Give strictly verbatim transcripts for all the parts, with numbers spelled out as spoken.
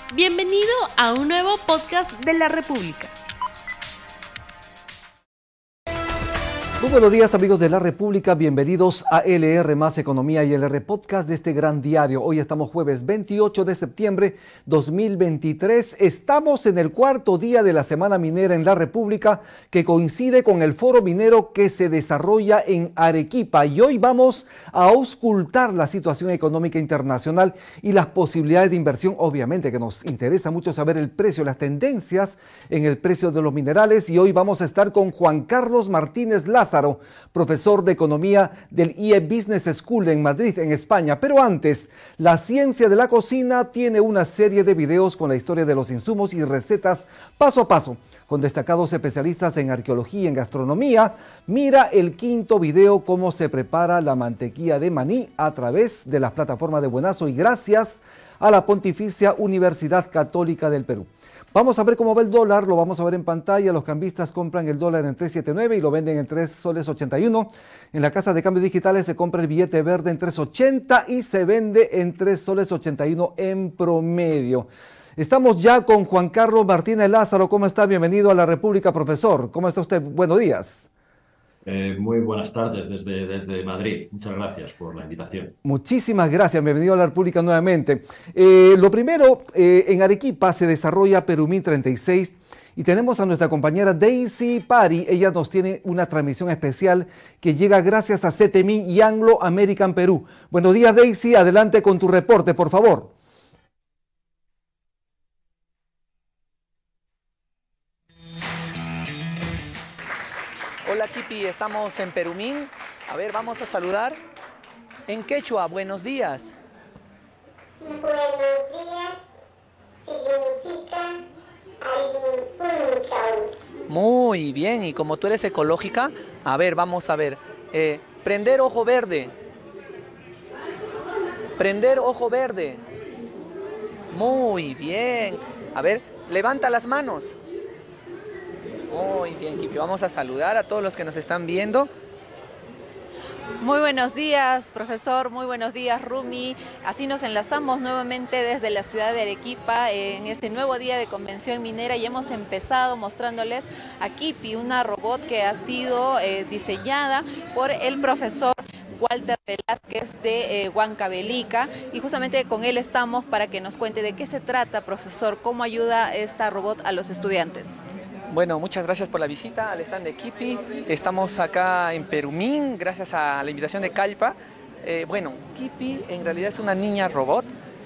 Bienvenido a un nuevo podcast de la República. Muy buenos días, amigos de la República, bienvenidos a L R más Economía y L R Podcast de este gran diario. Hoy estamos jueves veintiocho de septiembre dos mil veintitrés. Estamos en el cuarto día de la Semana Minera en la República, que coincide con el foro minero que se desarrolla en Arequipa. Y hoy vamos a auscultar la situación económica internacional y las posibilidades de inversión. Obviamente que nos interesa mucho saber el precio, las tendencias en el precio de los minerales. Y hoy vamos a estar con Juan Carlos Martínez Lázaro, profesor de Economía del I E Business School en Madrid, en España. Pero antes, la ciencia de la cocina tiene una serie de videos con la historia de los insumos y recetas paso a paso, con destacados especialistas en arqueología y en gastronomía. Mira el quinto video, cómo se prepara la mantequilla de maní a través de las plataformas de Buenazo y gracias a la Pontificia Universidad Católica del Perú. Vamos a ver cómo va el dólar, lo vamos a ver en pantalla. Los cambistas compran el dólar en tres setenta y nueve y lo venden en tres soles ochenta y uno. En la casa de cambios digitales se compra el billete verde en tres ochenta y se vende en tres soles ochenta y uno en promedio. Estamos ya con Juan Carlos Martínez Lázaro. ¿Cómo está? Bienvenido a la República, profesor. ¿Cómo está usted? Buenos días. Eh, muy buenas tardes desde, desde Madrid. Muchas gracias por la invitación. Muchísimas gracias. Bienvenido a la República nuevamente. Eh, lo primero, eh, en Arequipa se desarrolla Perumín treinta y seis y tenemos a nuestra compañera Daisy Pari. Ella nos tiene una transmisión especial que llega gracias a C T M I y Anglo American Perú. Buenos días, Daisy. Adelante con tu reporte, por favor. Hola Kipi, estamos en Perumín. A ver, vamos a saludar en quechua. Buenos días. Buenos días significa Ayimpunchau. Muy bien, y como tú eres ecológica, a ver, vamos a ver. Eh, prender ojo verde. Prender ojo verde. Muy bien. A ver, levanta las manos. Muy bien, Kipi. Vamos a saludar a todos los que nos están viendo. Muy buenos días, profesor. Muy buenos días, Rumi. Así nos enlazamos nuevamente desde la ciudad de Arequipa en este nuevo día de convención minera y hemos empezado mostrándoles a Kipi, una robot que ha sido eh, diseñada por el profesor Walter Velázquez de eh, Huancavelica, y justamente con él estamos para que nos cuente de qué se trata, profesor, cómo ayuda esta robot a los estudiantes. Bueno, muchas gracias por la visita al stand de Kipi. Estamos acá en Perumín, gracias a la invitación de Calpa. Eh, bueno, Kipi en realidad es una niña robot.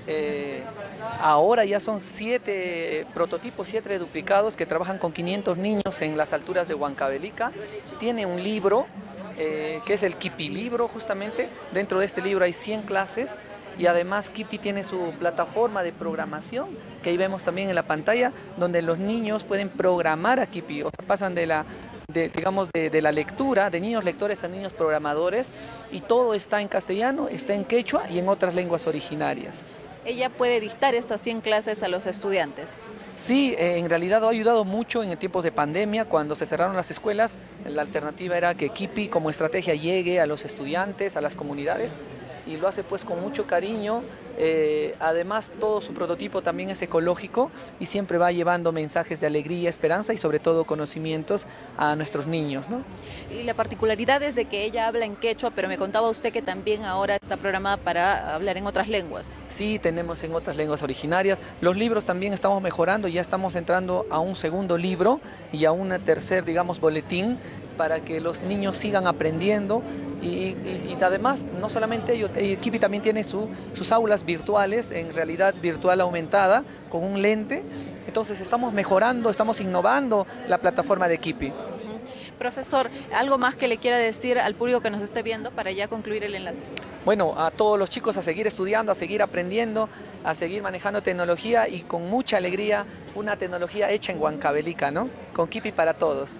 Eh, ahora ya son siete prototipos, siete duplicados que trabajan con quinientos niños en las alturas de Huancavelica. Tiene un libro, eh, que es el Kipi Libro justamente. Dentro de este libro hay cien clases. Y además Kipi tiene su plataforma de programación, que ahí vemos también en la pantalla, donde los niños pueden programar a Kipi, o sea, pasan de la, de, digamos, de, de la lectura, de niños lectores a niños programadores, y todo está en castellano, está en quechua y en otras lenguas originarias. Ella puede dictar estas cien clases a los estudiantes. Sí, eh, en realidad ha ayudado mucho en tiempos de pandemia, cuando se cerraron las escuelas. La alternativa era que Kipi como estrategia llegue a los estudiantes, a las comunidades, y lo hace pues con mucho cariño. Eh, además todo su prototipo también es ecológico y siempre va llevando mensajes de alegría, esperanza y sobre todo conocimientos a nuestros niños, ¿no? Y la particularidad es de que ella habla en quechua, pero me contaba usted que también ahora está programada para hablar en otras lenguas. Sí, tenemos en otras lenguas originarias. Los libros también estamos mejorando, ya estamos entrando a un segundo libro y a un tercer, digamos, boletín, para que los niños sigan aprendiendo. Y, y, y además, no solamente ello, Kipi también tiene su, sus aulas virtuales, en realidad virtual aumentada, con un lente. Entonces estamos mejorando, estamos innovando la plataforma de Kipi. Uh-huh. Profesor, ¿algo más que le quiera decir al público que nos esté viendo para ya concluir el enlace? Bueno, a todos los chicos a seguir estudiando, a seguir aprendiendo, a seguir manejando tecnología y con mucha alegría, una tecnología hecha en Huancavelica, ¿no? Con Kipi para todos.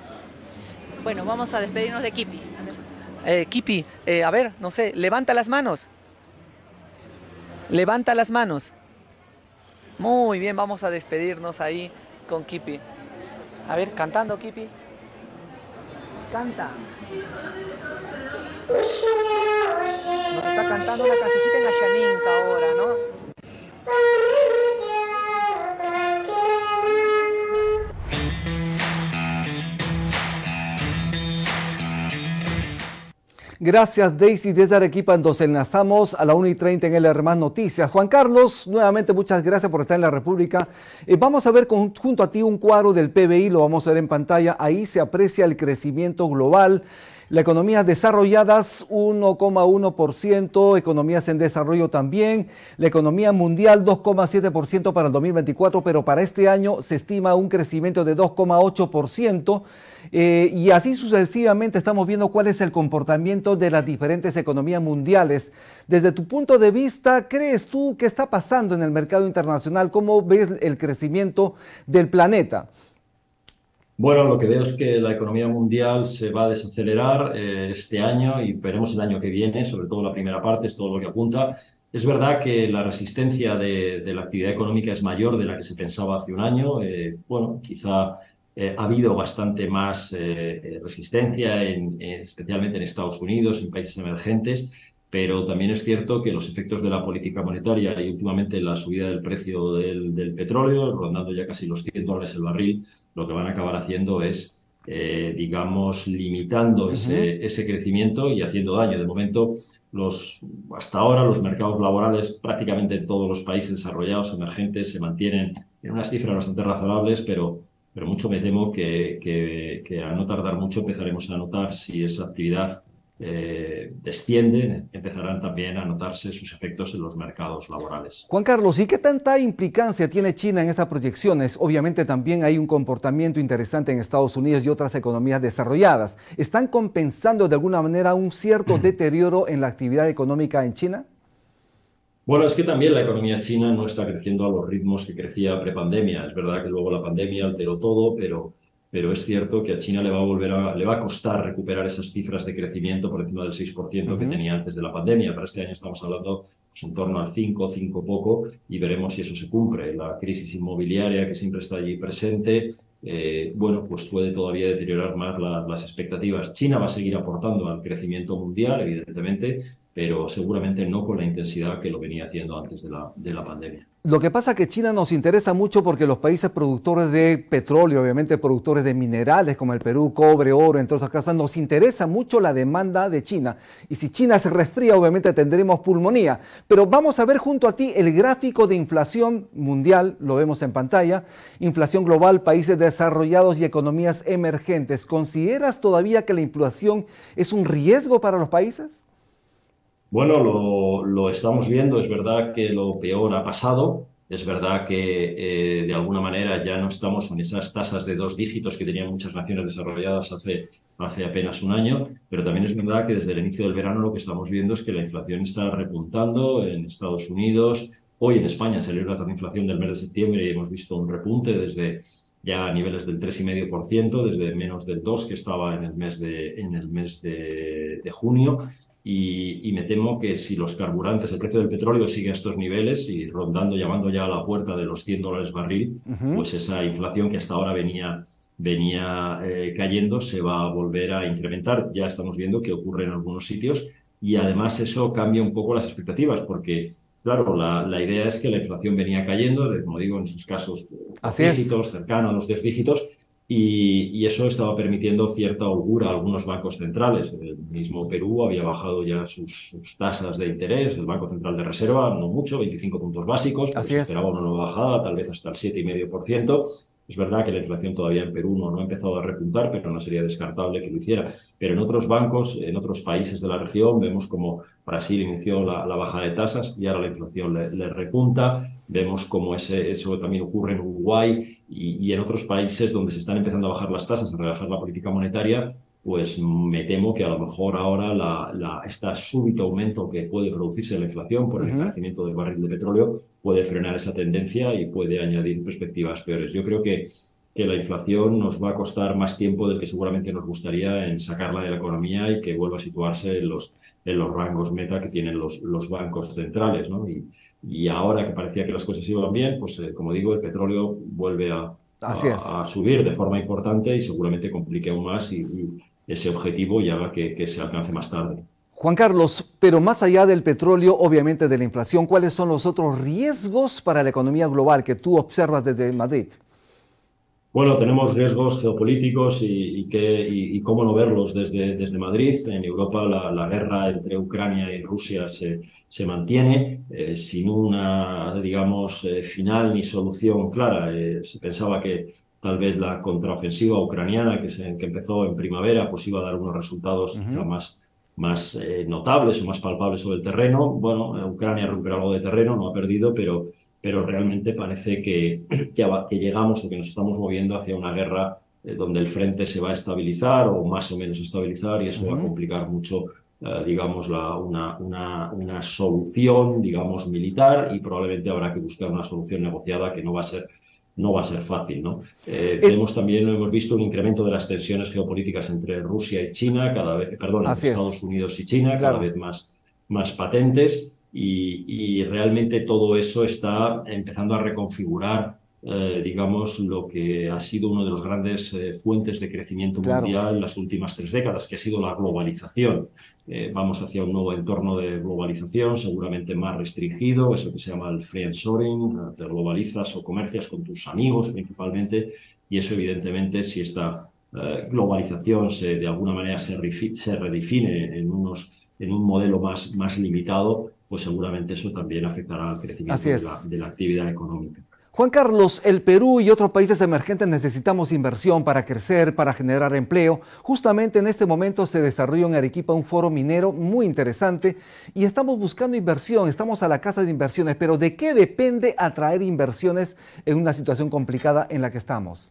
Bueno, vamos a despedirnos de Kipi. Eh, Kipi, eh, a ver, no sé, levanta las manos. Levanta las manos. Muy bien, vamos a despedirnos ahí con Kipi. A ver, cantando, Kipi. Canta. Nos está cantando una cancioncita en Ashaninka ahora, ¿no? Gracias, Daisy, desde Arequipa. Entonces enlazamos a la una y treinta en L R Más Noticias. Juan Carlos, nuevamente muchas gracias por estar en la República. Eh, vamos a ver con, junto a ti un cuadro del P B I, lo vamos a ver en pantalla. Ahí se aprecia el crecimiento global. Las economías desarrolladas uno coma uno por ciento, economías en desarrollo también, la economía mundial dos coma siete por ciento para el dos mil veinticuatro, pero para este año se estima un crecimiento de dos coma ocho por ciento eh, y así sucesivamente estamos viendo cuál es el comportamiento de las diferentes economías mundiales. Desde tu punto de vista, ¿crees tú qué está pasando en el mercado internacional? ¿Cómo ves el crecimiento del planeta? Bueno, lo que veo es que la economía mundial se va a desacelerar eh, este año y veremos el año que viene, sobre todo la primera parte, es todo lo que apunta. Es verdad que la resistencia de, de la actividad económica es mayor de la que se pensaba hace un año. Eh, bueno, quizá eh, ha habido bastante más eh, resistencia, en, en, especialmente en Estados Unidos, en países emergentes, pero también es cierto que los efectos de la política monetaria y últimamente la subida del precio del, del petróleo, rondando ya casi los cien dólares el barril, lo que van a acabar haciendo es, eh, digamos, limitando uh-huh. ese, ese crecimiento y haciendo daño. De momento, los, hasta ahora los mercados laborales prácticamente en todos los países desarrollados, emergentes, se mantienen en unas cifras bastante razonables, pero, pero mucho me temo que, que, que a no tardar mucho empezaremos a notar si esa actividad Eh, desciende, empezarán también a notarse sus efectos en los mercados laborales. Juan Carlos, ¿y qué tanta implicancia tiene China en estas proyecciones? Obviamente también hay un comportamiento interesante en Estados Unidos y otras economías desarrolladas. ¿Están compensando de alguna manera un cierto deterioro en la actividad económica en China? Bueno, es que también la economía china no está creciendo a los ritmos que crecía prepandemia. Es verdad que luego la pandemia alteró todo, pero Pero es cierto que a China le va a volver a, le va a costar recuperar esas cifras de crecimiento por encima del seis por ciento uh-huh. que tenía antes de la pandemia. Para este año estamos hablando pues, en torno al cinco, cinco poco, y veremos si eso se cumple. La crisis inmobiliaria que siempre está allí presente, eh, bueno, pues puede todavía deteriorar más la, las expectativas. China va a seguir aportando al crecimiento mundial, evidentemente, pero seguramente no con la intensidad que lo venía haciendo antes de la, de la pandemia. Lo que pasa es que China nos interesa mucho porque los países productores de petróleo, obviamente productores de minerales como el Perú, cobre, oro, entre otras cosas, nos interesa mucho la demanda de China. Y si China se resfría, obviamente tendremos pulmonía. Pero vamos a ver junto a ti el gráfico de inflación mundial, lo vemos en pantalla, inflación global, países desarrollados y economías emergentes. ¿Consideras todavía que la inflación es un riesgo para los países? Bueno, lo, lo estamos viendo. Es verdad que lo peor ha pasado. Es verdad que eh, de alguna manera ya no estamos en esas tasas de dos dígitos que tenían muchas naciones desarrolladas hace, hace apenas un año, pero también es verdad que desde el inicio del verano lo que estamos viendo es que la inflación está repuntando en Estados Unidos. Hoy en España salió la tasa de inflación del mes de septiembre y hemos visto un repunte desde ya a niveles del tres coma cinco por ciento, desde menos del dos que estaba en el mes de, en el mes de, de junio. Y, y me temo que si los carburantes, el precio del petróleo sigue a estos niveles y rondando, llamando ya a la puerta de los cien dólares barril, uh-huh. pues esa inflación que hasta ahora venía, venía eh, cayendo se va a volver a incrementar. Ya estamos viendo que ocurre en algunos sitios y además eso cambia un poco las expectativas porque, claro, la, la idea es que la inflación venía cayendo, como digo, en sus casos, Así dígitos, es. cercano a los diez dígitos. Y, y eso estaba permitiendo cierta holgura a algunos bancos centrales. El mismo Perú había bajado ya sus, sus tasas de interés, el Banco Central de Reserva, no mucho, veinticinco puntos básicos, pues se esperaba una nueva bajada, tal vez hasta el siete coma cinco por ciento. Es verdad que la inflación todavía en Perú no, no ha empezado a repuntar, pero no sería descartable que lo hiciera. Pero en otros bancos, en otros países de la región, vemos como Brasil inició la, la bajada de tasas y ahora la inflación le, le repunta. Vemos como ese, eso también ocurre en Uruguay y, y en otros países donde se están empezando a bajar las tasas, a relajar la política monetaria. Pues me temo que a lo mejor ahora la, la, este súbito aumento que puede producirse en la inflación por el encarecimiento del barril de petróleo puede frenar esa tendencia y puede añadir perspectivas peores. Yo creo que, que la inflación nos va a costar más tiempo del que seguramente nos gustaría en sacarla de la economía y que vuelva a situarse en los, en los rangos meta que tienen los, los bancos centrales, ¿no? Y, y ahora que parecía que las cosas iban bien, pues eh, como digo, el petróleo vuelve a, a, a subir de forma importante y seguramente complique aún más y, y ese objetivo y haga que, que se alcance más tarde. Juan Carlos, pero más allá del petróleo, obviamente de la inflación, ¿cuáles son los otros riesgos para la economía global que tú observas desde Madrid? Bueno, tenemos riesgos geopolíticos y, y, que, y, y cómo no verlos desde, desde Madrid. En Europa la, la guerra entre Ucrania y Rusia se, se mantiene eh, sin una, digamos, eh, final ni solución clara. Eh, se pensaba que tal vez la contraofensiva ucraniana que, se, que empezó en primavera pues iba a dar unos resultados uh-huh. quizá más, más eh, notables o más palpables sobre el terreno. Bueno, Ucrania recupera algo de terreno, no ha perdido, pero... pero realmente parece que, que, que llegamos o que nos estamos moviendo hacia una guerra eh, donde el frente se va a estabilizar o más o menos estabilizar, y eso uh-huh. va a complicar mucho, eh, digamos, la, una, una, una solución, digamos, militar, y probablemente habrá que buscar una solución negociada que no va a ser, no va a ser fácil, ¿no? Eh, tenemos también, hemos visto un incremento de las tensiones geopolíticas entre Rusia y China, cada vez, perdón, entre Estados Unidos y China, claro. cada vez más, más patentes. Y, y realmente todo eso está empezando a reconfigurar, eh, digamos, lo que ha sido una de las grandes eh, fuentes de crecimiento claro. mundial en las últimas tres décadas, que ha sido la globalización. Eh, vamos hacia un nuevo entorno de globalización, seguramente más restringido, eso que se llama el friendshoring, te globalizas o comercias con tus amigos principalmente, y eso evidentemente, si esta eh, globalización se, de alguna manera se, se redefine en, unos, en un modelo más, más limitado, pues seguramente eso también afectará al crecimiento de la, de la actividad económica. Juan Carlos, el Perú y otros países emergentes necesitamos inversión para crecer, para generar empleo. Justamente en este momento se desarrolla en Arequipa un foro minero muy interesante y estamos buscando inversión, estamos a la casa de inversiones, pero ¿de qué depende atraer inversiones en una situación complicada en la que estamos?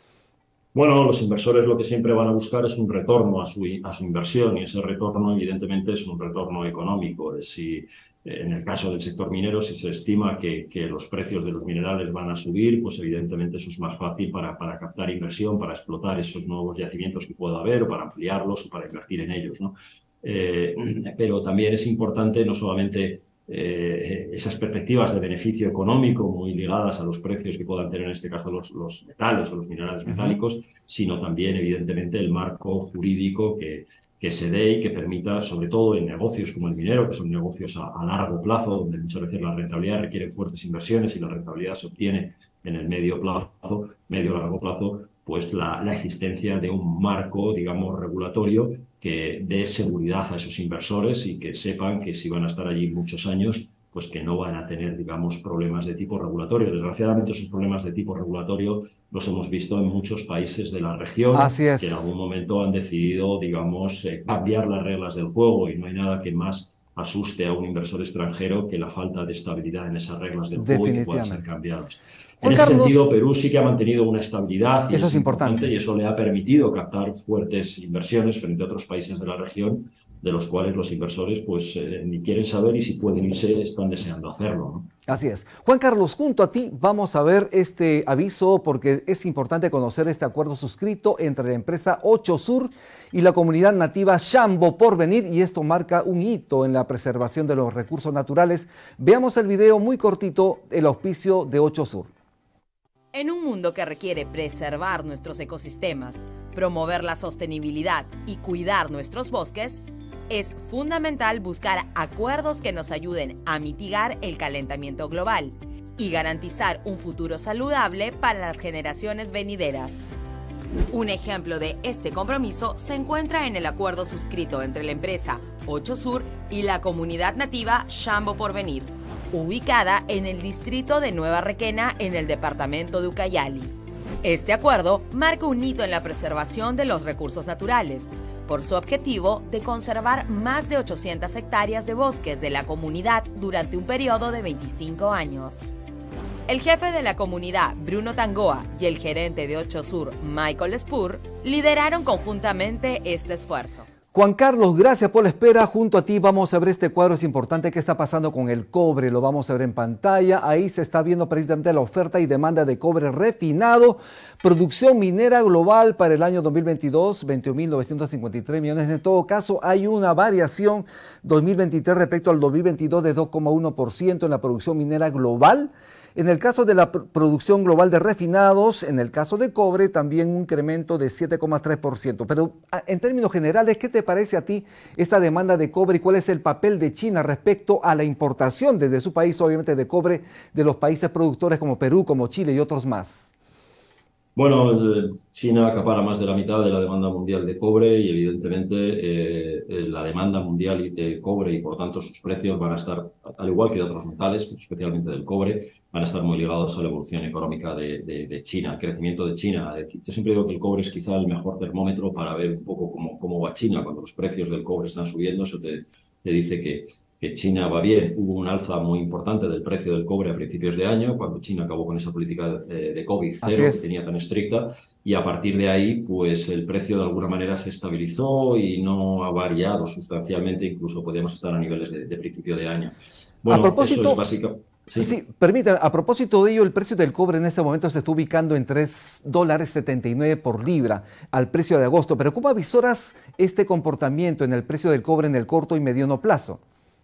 Bueno, los inversores lo que siempre van a buscar es un retorno a su, a su inversión, y ese retorno evidentemente es un retorno económico. Si, en el caso del sector minero, si se estima que, que los precios de los minerales van a subir, pues evidentemente eso es más fácil para, para captar inversión, para explotar esos nuevos yacimientos que pueda haber, o para ampliarlos o para invertir en ellos, ¿no? Eh, pero también es importante no solamente Eh, esas perspectivas de beneficio económico muy ligadas a los precios que puedan tener en este caso los, los metales o los minerales metálicos, uh-huh. sino también evidentemente el marco jurídico que, que se dé y que permita, sobre todo en negocios como el minero, que son negocios a, a largo plazo, donde muchas veces la rentabilidad requiere fuertes inversiones y la rentabilidad se obtiene en el medio plazo, medio largo plazo, pues la, la existencia de un marco, digamos, regulatorio que dé seguridad a esos inversores y que sepan que si van a estar allí muchos años, pues que no van a tener, digamos, problemas de tipo regulatorio. Desgraciadamente, esos problemas de tipo regulatorio los hemos visto en muchos países de la región, Así es. que en algún momento han decidido, digamos, eh, cambiar las reglas del juego, y no hay nada que más asuste a un inversor extranjero que la falta de estabilidad en esas reglas del juego y que puedan ser cambiadas. En ese Carlos, sentido, Perú sí que ha mantenido una estabilidad y eso es, es importante. importante, y eso le ha permitido captar fuertes inversiones frente a otros países de la región, de los cuales los inversores pues eh, ni quieren saber, y si pueden irse están deseando hacerlo, ¿no? Así es. Juan Carlos, junto a ti vamos a ver este aviso porque es importante conocer este acuerdo suscrito entre la empresa Ocho Sur y la comunidad nativa Shambo Porvenir, y esto marca un hito en la preservación de los recursos naturales. Veamos el video muy cortito, el auspicio de Ocho Sur. En un mundo que requiere preservar nuestros ecosistemas, promover la sostenibilidad y cuidar nuestros bosques, es fundamental buscar acuerdos que nos ayuden a mitigar el calentamiento global y garantizar un futuro saludable para las generaciones venideras. Un ejemplo de este compromiso se encuentra en el acuerdo suscrito entre la empresa Ocho Sur y la comunidad nativa Shambo Porvenir, ubicada en el distrito de Nueva Requena, en el departamento de Ucayali. Este acuerdo marca un hito en la preservación de los recursos naturales, por su objetivo de conservar más de ochocientas hectáreas de bosques de la comunidad durante un periodo de veinticinco años. El jefe de la comunidad, Bruno Tangoa, y el gerente de Ocho Sur, Michael Spur, lideraron conjuntamente este esfuerzo. Juan Carlos, gracias por la espera. Junto a ti vamos a ver este cuadro, es importante. ¿Qué está pasando con el cobre? Lo vamos a ver en pantalla. Ahí se está viendo precisamente la oferta y demanda de cobre refinado. Producción minera global para el año dos mil veintidós, veintiún mil novecientos cincuenta y tres millones. En todo caso, hay una variación dos mil veintitrés respecto al dos mil veintidós de dos coma uno por ciento en la producción minera global. En el caso de la pr- producción global de refinados, en el caso de cobre, también un incremento de siete coma tres por ciento. Pero a, en términos generales, ¿qué te parece a ti esta demanda de cobre y cuál es el papel de China respecto a la importación desde su país, obviamente, de cobre de los países productores como Perú, como Chile y otros más? Bueno, China acapara más de la mitad de la demanda mundial de cobre y evidentemente eh, eh, la demanda mundial de cobre y por tanto sus precios van a estar, al igual que de otros metales, pero especialmente del cobre, van a estar muy ligados a la evolución económica de, de, de China, el crecimiento de China. Yo siempre digo que el cobre es quizá el mejor termómetro para ver un poco cómo, cómo va China. Cuando los precios del cobre están subiendo, eso te, te dice que que China va bien. Hubo un alza muy importante del precio del cobre a principios de año, cuando China acabó con esa política de, de COVID cero que tenía tan estricta, y a partir de ahí, pues el precio de alguna manera se estabilizó y no ha variado sustancialmente, incluso podríamos estar a niveles de, de principio de año. Bueno, a propósito, eso es básico. Sí, sí permítame, a propósito de ello, el precio del cobre en este momento se está ubicando en tres dólares setenta y nueve por libra al precio de agosto, pero ¿cómo avisoras este comportamiento en el precio del cobre en el corto y mediano plazo?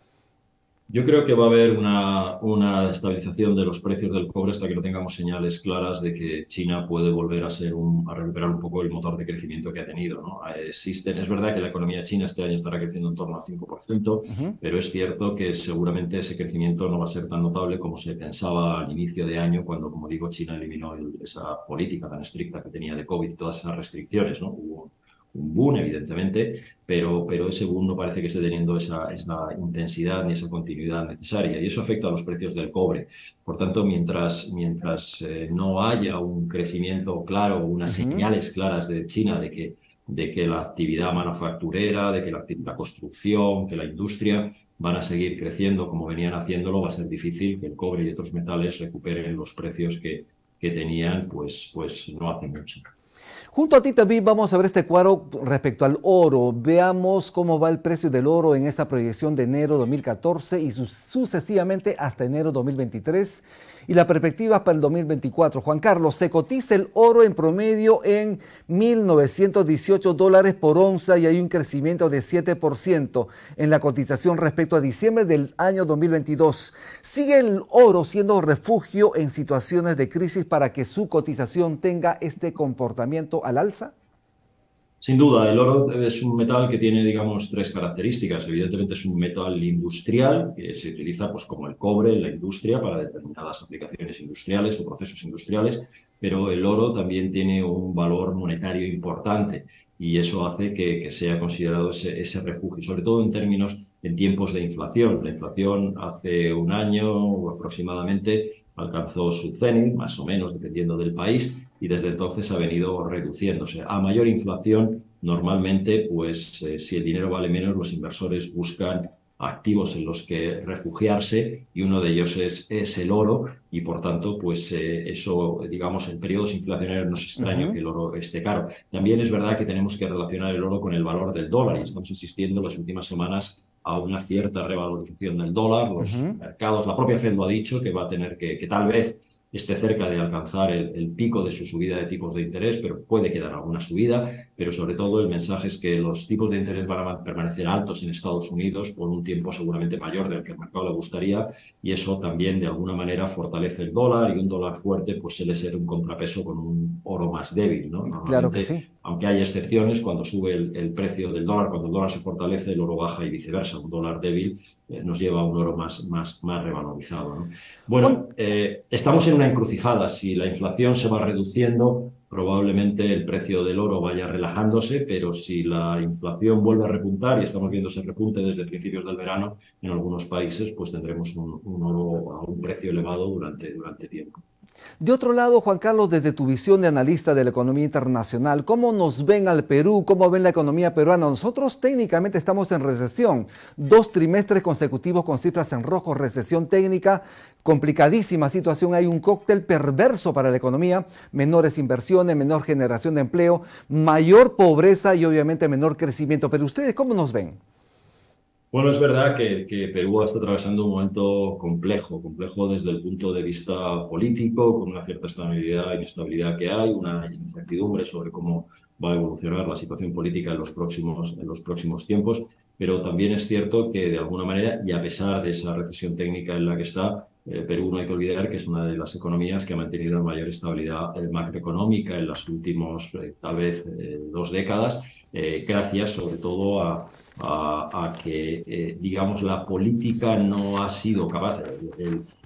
Yo creo que va a haber una, una estabilización de los precios del cobre hasta que no tengamos señales claras de que China puede volver a ser un, a recuperar un poco el motor de crecimiento que ha tenido, ¿no? Existen, es verdad que la economía china este año estará creciendo en torno al cinco por ciento, uh-huh. pero es cierto que seguramente ese crecimiento no va a ser tan notable como se pensaba al inicio de año, cuando, como digo, China eliminó el, esa política tan estricta que tenía de COVID y todas esas restricciones, ¿no? Hubo un boom, evidentemente, pero, pero ese boom no parece que esté teniendo esa, esa intensidad ni esa continuidad necesaria, y eso afecta a los precios del cobre. Por tanto, mientras, mientras eh, no haya un crecimiento claro, unas uh-huh. señales claras de China de que, de que la actividad manufacturera, de que la, la construcción, que la industria van a seguir creciendo como venían haciéndolo, va a ser difícil que el cobre y otros metales recuperen los precios que, que tenían pues, pues no hace mucho. Junto a ti también vamos a ver este cuadro respecto al oro. Veamos cómo va el precio del oro en esta proyección de enero dos mil catorce y su sucesivamente hasta enero dos mil veintitrés y la perspectiva para el dos mil veinticuatro. Juan Carlos, se cotiza el oro en promedio en mil novecientos dieciocho dólares por onza y hay un crecimiento de siete por ciento en la cotización respecto a diciembre del año dos mil veintidós. ¿Sigue el oro siendo refugio en situaciones de crisis para que su cotización tenga este comportamiento al alza? Sin duda, el oro es un metal que tiene, digamos, tres características. Evidentemente es un metal industrial que se utiliza, pues, como el cobre en la industria para determinadas aplicaciones industriales o procesos industriales, pero el oro también tiene un valor monetario importante y eso hace que, que sea considerado ese, ese refugio, sobre todo en términos, en tiempos de inflación. La inflación hace un año aproximadamente alcanzó su cenit, más o menos, dependiendo del país, y desde entonces ha venido reduciéndose. A mayor inflación, normalmente, pues eh, si el dinero vale menos, los inversores buscan activos en los que refugiarse y uno de ellos es, es el oro y, por tanto, pues eh, eso, digamos, en periodos inflacionarios no es extraño uh-huh. que el oro esté caro. También es verdad que tenemos que relacionar el oro con el valor del dólar y estamos asistiendo en las últimas semanas a una cierta revalorización del dólar. Los uh-huh. mercados, la propia Fed lo ha dicho, que va a tener que, que tal vez esté cerca de alcanzar el, el pico de su subida de tipos de interés, pero puede quedar alguna subida, pero sobre todo el mensaje es que los tipos de interés van a permanecer altos en Estados Unidos por un tiempo seguramente mayor del que el mercado le gustaría, y eso también de alguna manera fortalece el dólar, y un dólar fuerte pues suele ser un contrapeso con un oro más débil, ¿no? Claro que sí. Aunque hay excepciones, cuando sube el, el precio del dólar, cuando el dólar se fortalece, el oro baja y viceversa. Un dólar débil eh, nos lleva a un oro más, más, más revalorizado, ¿no? Bueno, eh, estamos en una encrucijada. Si la inflación se va reduciendo, probablemente el precio del oro vaya relajándose, pero si la inflación vuelve a repuntar, y estamos viendo ese repunte desde principios del verano en algunos países, pues tendremos un, un oro a un precio elevado durante, durante tiempo. De otro lado, Juan Carlos, desde tu visión de analista de la economía internacional, ¿cómo nos ven al Perú? ¿Cómo ven la economía peruana? Nosotros técnicamente estamos en recesión, dos trimestres consecutivos con cifras en rojo, recesión técnica, complicadísima situación, hay un cóctel perverso para la economía, menores inversiones, menor generación de empleo, mayor pobreza y obviamente menor crecimiento. Pero ¿ustedes cómo nos ven? Bueno, es verdad que, que Perú está atravesando un momento complejo, complejo desde el punto de vista político, con una cierta estabilidad e inestabilidad que hay, una incertidumbre sobre cómo va a evolucionar la situación política en los próximos, en los próximos tiempos, pero también es cierto que de alguna manera, y a pesar de esa recesión técnica en la que está, eh, Perú no hay que olvidar que es una de las economías que ha mantenido mayor estabilidad eh, macroeconómica en las últimas, eh, tal vez, eh, dos décadas, eh, gracias sobre todo a A, a que, eh, digamos, la política no ha sido capaz, el,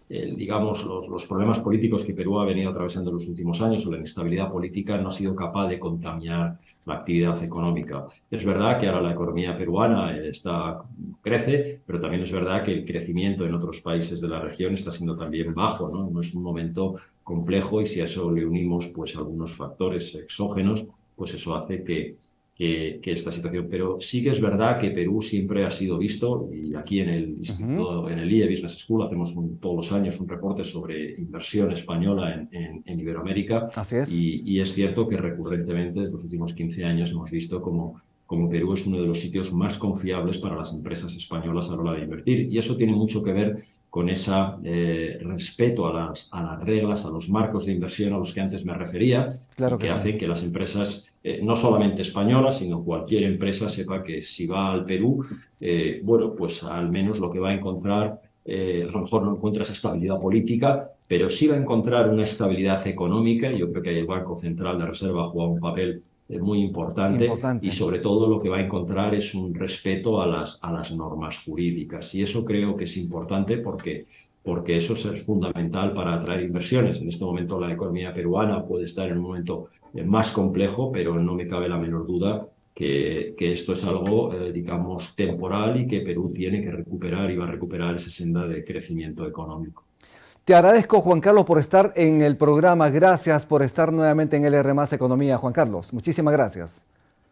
eh, digamos, los, los problemas políticos que Perú ha venido atravesando en los últimos años o la inestabilidad política no ha sido capaz de contaminar la actividad económica. Es verdad que ahora la economía peruana está, crece, pero también es verdad que el crecimiento en otros países de la región está siendo también bajo, ¿no? No es un momento complejo y si a eso le unimos pues algunos factores exógenos, pues eso hace que, que, que esta situación. Pero sí que es verdad que Perú siempre ha sido visto, y aquí en el Instituto, uh-huh. en el I E Business School hacemos un, todos los años un reporte sobre inversión española en, en, en Iberoamérica. Así es. Y, y es cierto que recurrentemente en los últimos quince años hemos visto como como Perú es uno de los sitios más confiables para las empresas españolas a la hora de invertir. Y eso tiene mucho que ver con ese eh, respeto a las, a las reglas, a los marcos de inversión a los que antes me refería, claro y que, que hacen sí. que las empresas, eh, no solamente españolas, sino cualquier empresa sepa que si va al Perú, eh, bueno, pues al menos lo que va a encontrar, eh, a lo mejor no encuentra esa estabilidad política, pero sí va a encontrar una estabilidad económica. Yo creo que ahí el Banco Central de Reserva juega un papel es muy importante, importante, y sobre todo lo que va a encontrar es un respeto a las, a las normas jurídicas, y eso creo que es importante porque, porque eso es fundamental para atraer inversiones. En este momento la economía peruana puede estar en un momento más complejo, pero no me cabe la menor duda que, que esto es algo, eh, digamos, temporal y que Perú tiene que recuperar y va a recuperar esa senda de crecimiento económico. Te agradezco, Juan Carlos, por estar en el programa. Gracias por estar nuevamente en L R Más Economía, Juan Carlos. Muchísimas gracias.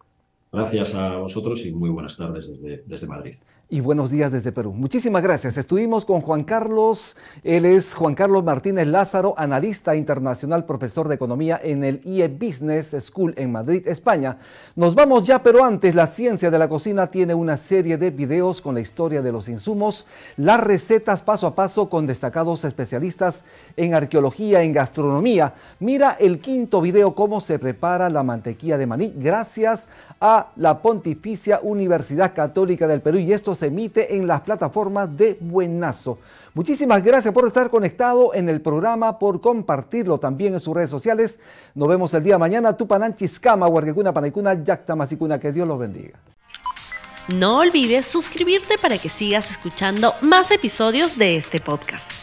Gracias a vosotros y muy buenas tardes desde, desde Madrid. Y buenos días desde Perú. Muchísimas gracias. Estuvimos con Juan Carlos. Él es Juan Carlos Martínez Lázaro, analista internacional, profesor de economía en el I E Business School en Madrid, España. Nos vamos ya, pero antes, La Ciencia de la Cocina tiene una serie de videos con la historia de los insumos, las recetas paso a paso con destacados especialistas en arqueología, en gastronomía. Mira el quinto video, cómo se prepara la mantequilla de maní, gracias a la Pontificia Universidad Católica del Perú, y esto se emite en las plataformas de Buenazo. Muchísimas gracias por estar conectado en el programa, por compartirlo también en sus redes sociales. Nos vemos el día de mañana. Tupananchiskama, Huarquecuna, Panaicuna, Yactamasicuna. Que Dios los bendiga. No olvides suscribirte para que sigas escuchando más episodios de este podcast.